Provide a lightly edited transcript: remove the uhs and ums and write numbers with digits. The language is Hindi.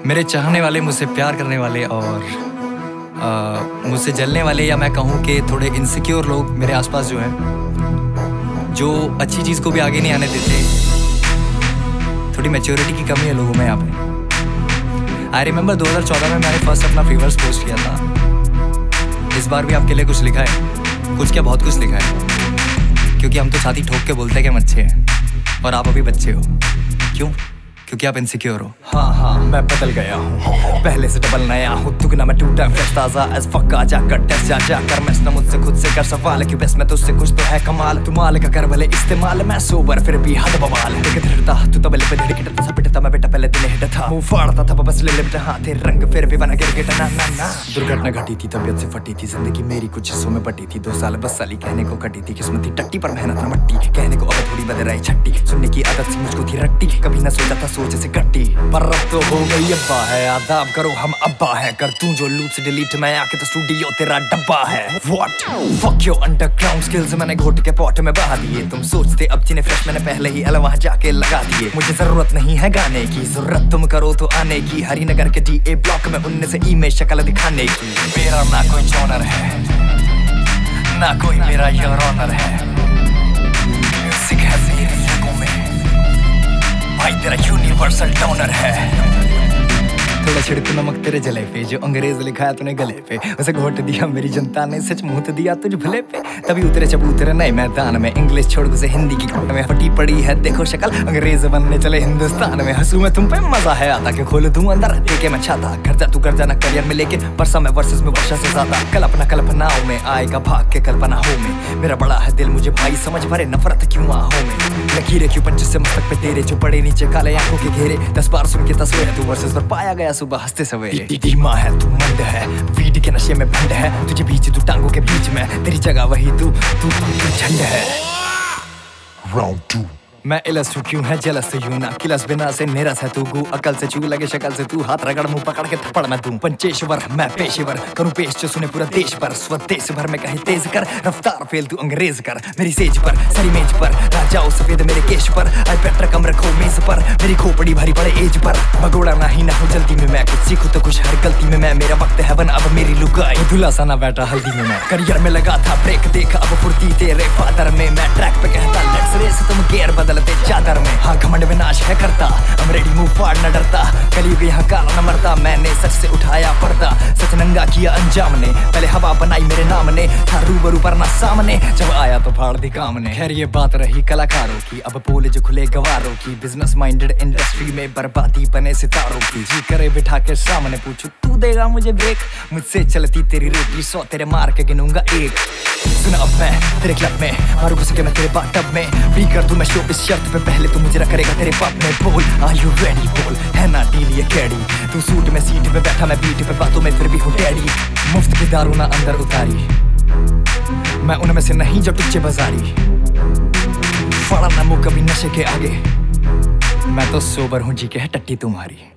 मेरे चाहने वाले, मुझसे प्यार करने वाले और मुझसे जलने वाले, या मैं कहूँ कि थोड़े इनसिक्योर लोग मेरे आसपास जो हैं, जो अच्छी चीज़ को भी आगे नहीं आने देते। थोड़ी मैच्योरिटी की कमी है लोगों में यहाँ पे। आई रिमेंबर 2014 में मैंने फर्स्ट अपना फीवर्स पोस्ट किया था। इस बार भी आपके लिए कुछ लिखा है, कुछ क्या बहुत कुछ लिखा है, क्योंकि हम तो छाती ठोक के बोलते हैं कि हम अच्छे हैं और आप अभी बच्चे हो। क्यों? क्योंकि आप इनसिक्योर हो। हाँ मैं बदल गया हूँ, पहले से डबल नया हूँ। दुगना मैं टूटा फ्रेश ताजा एज फक। आ जाकर टेस्ट जा कर मैच मुझसे खुद से कर सवाल कि बस मैं तुझसे कुछ तो है कमाल। तू माल का कर भले इस्तेमाल, मैं सोबर फिर भी हद बवाल। धड़ता तू तबले पे धड़कता सा पिटता मैं बेटा पहले दिन हिट था। मुंह फाड़ता था बस ले लिपटा हाथ रंग फिर भी बना गिर गिटा ना। दुर्घटना घटी थी, तबीयत से फटी थी जिंदगी मेरी, कुछ हिस्सों में बटी थी। 2 साल बस साली कहने को कटी थी, किस्मत थी टट्टी पर मेहनत न मट्टी। कहने को अब थोड़ी बदल आई छट्टी, सुनने की आदत सी मुझको थी रट्टी। कभी ना सोचा था सोच से कट्टी, पर अब तो हो गई अब्बा है। आदाब करो हम अब्बा है, कर तू जो लूप से डिलीट मैं आके तो स्टूडियो तेरा डब्बा है। What? Fuck your underground skills मैंने घोट के पॉट में बहा दिए। तुम सोचते अब जिन्हें फ्रेश मैंने पहले ही एल वहां जाके लगा दिए। मुझे जरूरत नहीं है गाने की, जरूरत तुम करो तो आने की। हरिनगर के DA ब्लॉक में उनने से ई में शक्ल दिखाने की। मेरा ना कोई जॉनर है, ना कोई मेरा योर ऑनर है। म्यूजिक है मेरी रगों में, भाई तेरा यूनिवर्सल डोनर है। थोड़ा छिड़क नमक तेरे जले पे, जो अंग्रेज लिखा है तूने गले पे, उसे घोट दिया मेरी जनता ने, सच मुंह दिया तुझ भले पे। तभी उतरे चबूतरे नए मैदान में, इंग्लिश छोड़ उसे हिंदी की घोट में फटी पड़ी है देखो शक्ल। अंग्रेज बनने चले हिंदुस्तान में, हंसू मैं तुम पे मजा है आता कि खोल दूं अंदर देके मैं छाता। घर जा तू कर जाना करियर में लेके, पर समय वर्सेस में वर्षा से ज्यादा। कल्पनाओं में आएगा भाग के कल्पना हो में। मेरा बड़ा है दिल मुझे भाई समझ भरे, नफरत क्यों आहो में। लकीरें क्यों पंच से मस्तक पे तेरे, जो पड़े नीचे काले आंखों के घेरे। 10 बार सुन के तस्वीर तू वर्सेस पर पाया गया सुबह हंसते सवेरे। धीमा है तू मंद है, वीड के नशे में भंड है। तुझे बीच तू टांगों के बीच में, तेरी जगह वही तू झंड है। Round 2 मैं इलस हूँ क्यों है जलस से यूं ना, किलस बिना से निरस है तू गु। अकल से चू लगे शक्ल से तू, हाथ रगड़ मुंह पकड़ के थप्पड़ मैं दूं। पंचेश्वर मैं पेशेवर करूं पेश जो सुने पूरा देश पर। स्वदेश भर में कहीं तेज कर, रफ्तार फेल तू अंग्रेज कर। मेरी सेज पर सरी मेज पर, राजाओ सफेद मेरे केश पर। आई पेट्रा कम रखो मेज पर, मेरी खोपड़ी भारी पड़े एज पर। भगोड़ा ना ही ना हो जल्दी में, मैं कुछ सीखूं तो कुछ हर गलती में मैं। मेरा वक्त है बन अब मेरी लुगाई, दूल्हा सा ना बैठा हल्दी में मैं। करियर में लगा था ब्रेक, देख अब फुर्ती तेरे फादर में। मैं ट्रैक पे कहता लेट्स रेस, तुम गियर बदलते चादर में। हाँ घमंड विनाश है करता, हम रेडी मुंह फाड़ न डरता। कलयुग यहाँ काला न मरता, मैंने सच से उठाया पर्दा। सच नंगा किया अंजाम ने, पहले हवा बनाई मेरे नाम ने। था रूबरू पर ना सामने, जब आया तो फाड़ दी काम ने। खैर ये बात रही कलाकारों की, अब पोल जो खुले गवारों की। बिजनेस माइंडेड इंडस्ट्री में बर्बादी बने सितारों की। जी करे बिठा के सामने पूछू तू देगा मुझे ब्रेक। मुझसे चलती तेरी रोटी 100 तेरे मार के गिनूंगा 1। सुना अब मैं तेरे क्लब में, मारू घुस के मैं तेरे बाथटब में। फ्री कर दूं मैं शो इस शर्त पे, पहले तू मुझे करेगा तेरे बाप में। बोल आर यू रेडी, बोल है ना डील ये कैडी। तू सूट में सीट पे बैठा, मैं बीट पे बातों में फिर भी हूँ डैडी। मुफ्त की दारू ना अंदर उतारी, मैं उनमें से नहीं जो टुच्चे बाजारी। फड़ा ना मुँह कभी नशे के आगे, मैं तो सोबर हूँ जी के है टट्टी तुम्हारी।